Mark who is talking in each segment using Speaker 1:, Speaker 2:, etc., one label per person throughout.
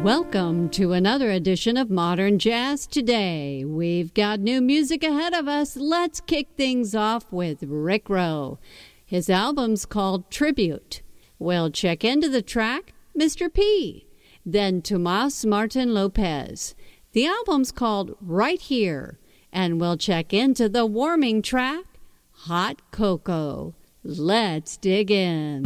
Speaker 1: Welcome to another edition of Modern Jazz Today. We've got new music ahead of us. Let's kick things off with Rick Rowe. His album's called Tribute. We'll check into the track, Mr. P. Then Tomas Martin Lopez. The album's called Right Here. And we'll check into the warming track, Hot Cocoa. Let's dig in.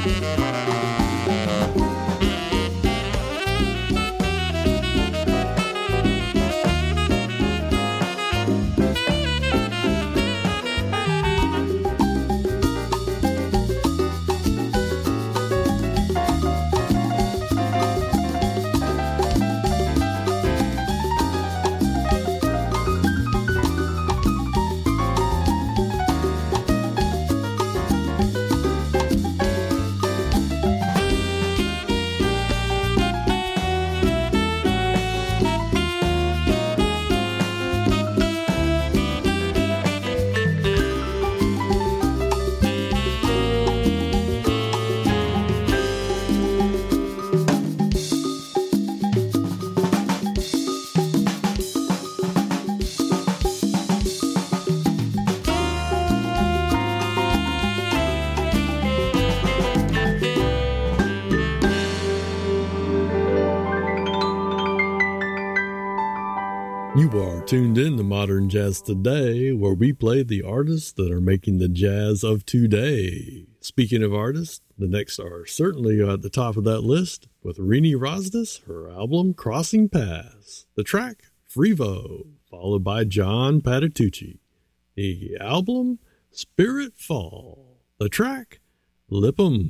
Speaker 2: You are tuned in to Modern Jazz Today, where we play the artists that are making the jazz of today. Speaking of artists, the next are certainly at the top of that list with Rini Rosdas, her album Crossing Paths. The track, Frevo, followed by John Patitucci. The album, Spirit Fall. The track, Lip'em.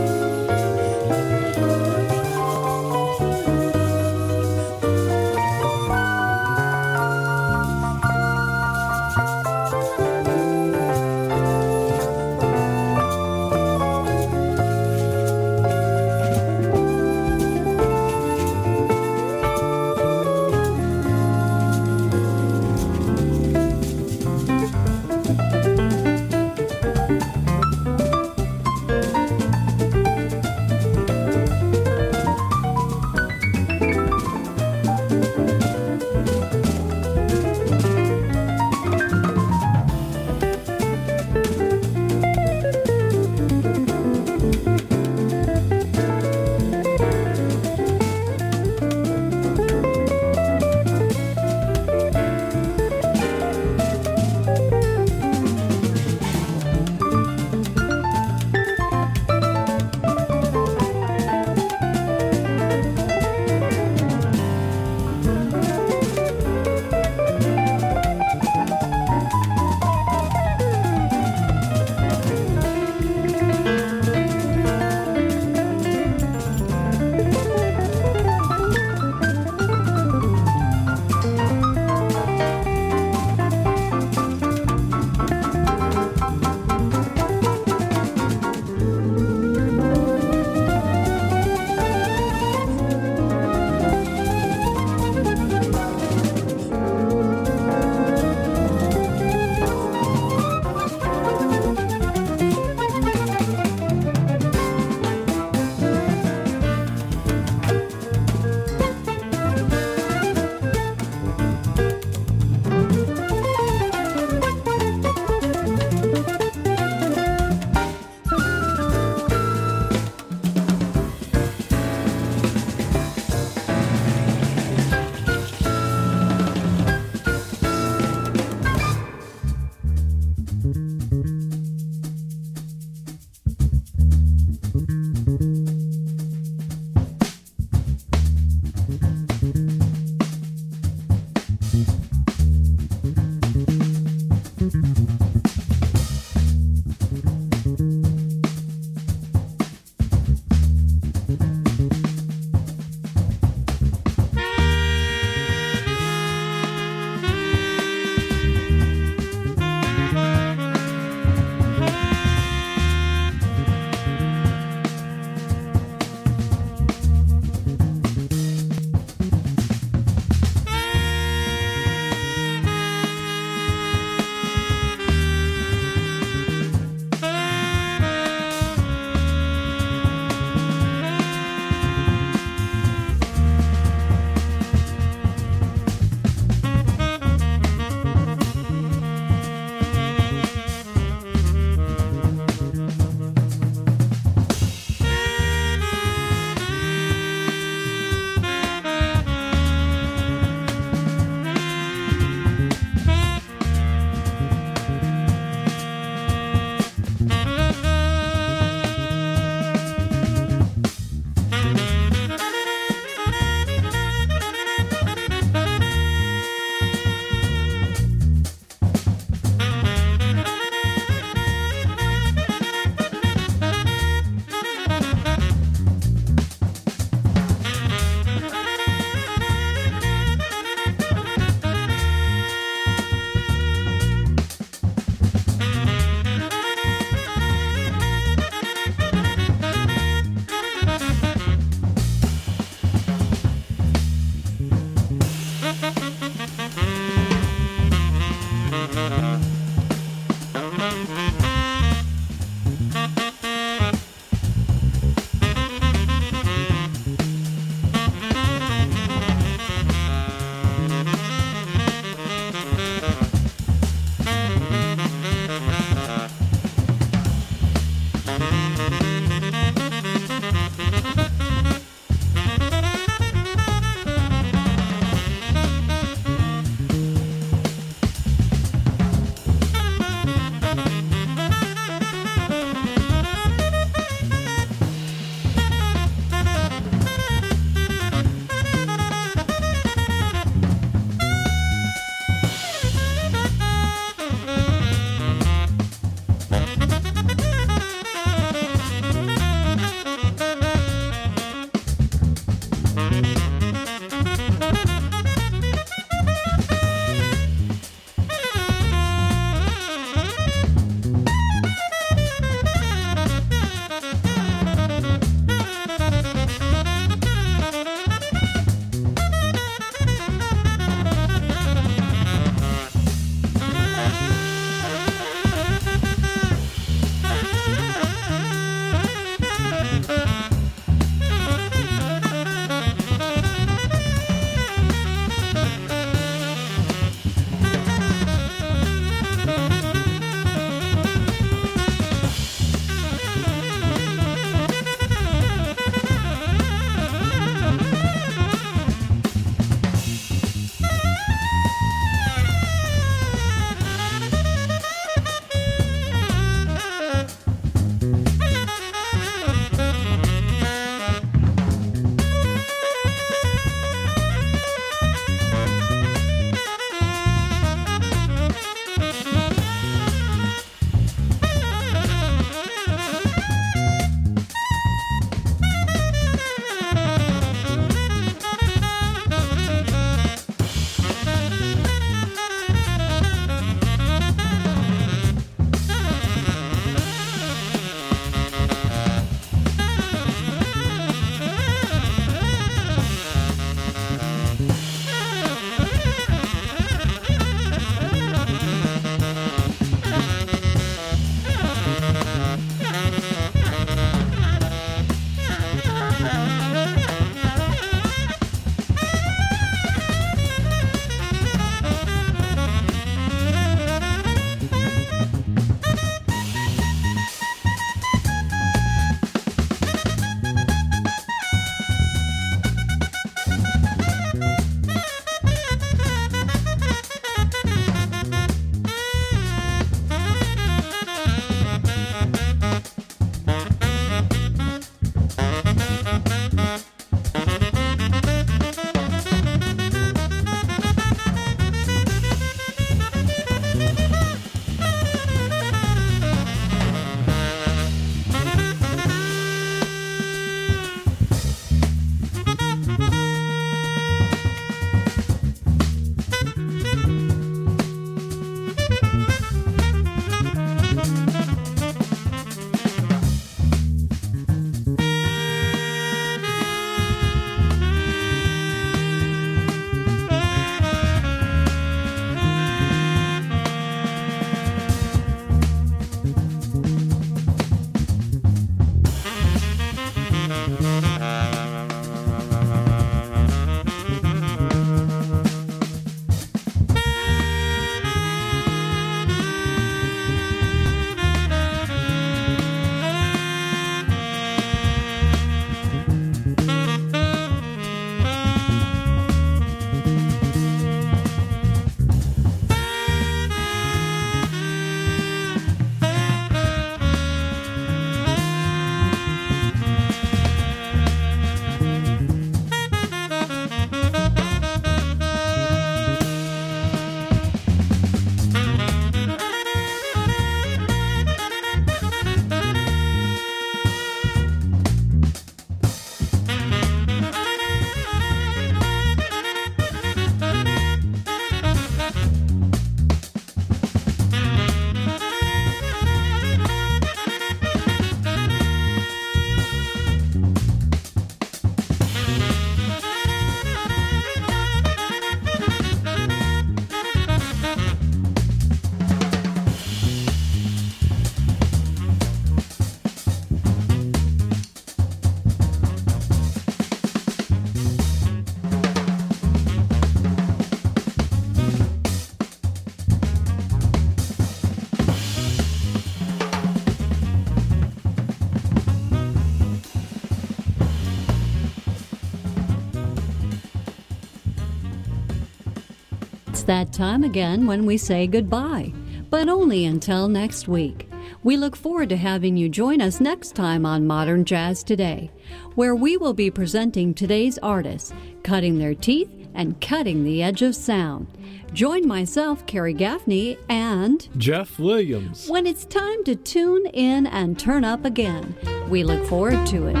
Speaker 1: that time again when we say goodbye, but only until next week. We look forward to having you join us next time on Modern Jazz Today, where we will be presenting today's artists, cutting their teeth and cutting the edge of sound. Join myself, Carrie Gaffney, and
Speaker 2: Jeff Williams
Speaker 1: when it's time to tune in and turn up again. We look forward to it.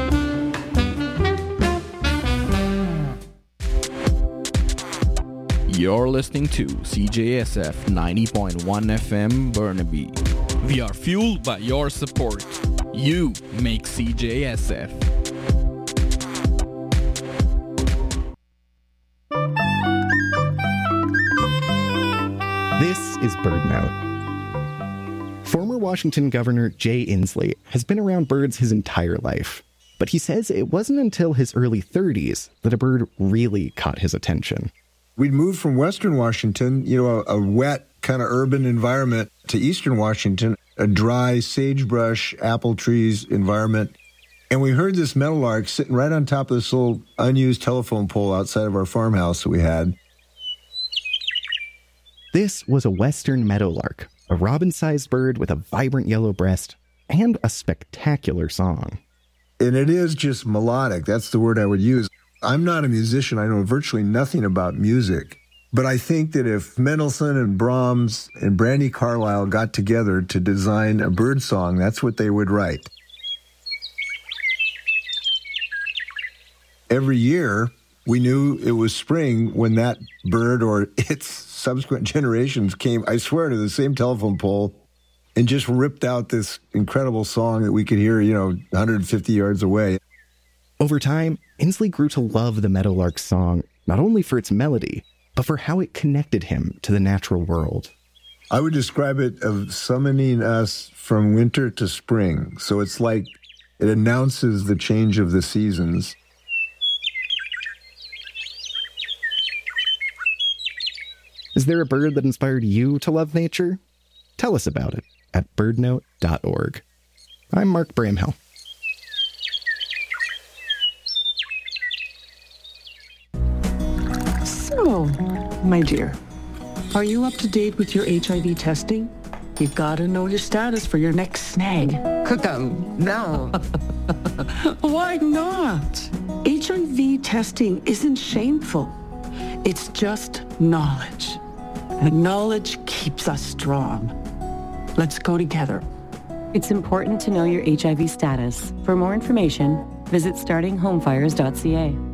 Speaker 3: You're listening to CJSF 90.1 FM Burnaby. We are fueled by your support. You make CJSF.
Speaker 4: This is Bird Note. Former Washington Governor Jay Inslee has been around birds his entire life, but he says it wasn't until his early 30s that a bird really caught his attention.
Speaker 5: We'd moved from Western Washington, a wet kind of urban environment, to Eastern Washington, a dry sagebrush, apple trees environment. And we heard this meadowlark sitting right on top of this little unused telephone pole outside of our farmhouse that we had.
Speaker 4: This was a western meadowlark, a robin-sized bird with a vibrant yellow breast and a spectacular song.
Speaker 5: And it is just melodic. That's the word I would use. I'm not a musician. I know virtually nothing about music. But I think that if Mendelssohn and Brahms and Brandi Carlile got together to design a bird song, that's what they would write. Every year, we knew it was spring when that bird or its subsequent generations came, I swear, to the same telephone pole and just ripped out this incredible song that we could hear, 150 yards away.
Speaker 4: Over time, Inslee grew to love the meadowlark's song, not only for its melody, but for how it connected him to the natural world.
Speaker 5: I would describe it as summoning us from winter to spring. So it's like it announces the change of the seasons.
Speaker 4: Is there a bird that inspired you to love nature? Tell us about it at birdnote.org. I'm Mark Bramhill.
Speaker 6: So, my dear, are you up to date with your HIV testing? You've got to know your status for your next snag.
Speaker 7: No.
Speaker 6: Why not? HIV testing isn't shameful. It's just knowledge. And knowledge keeps us strong. Let's go together.
Speaker 7: It's important to know your HIV status. For more information, visit startinghomefires.ca.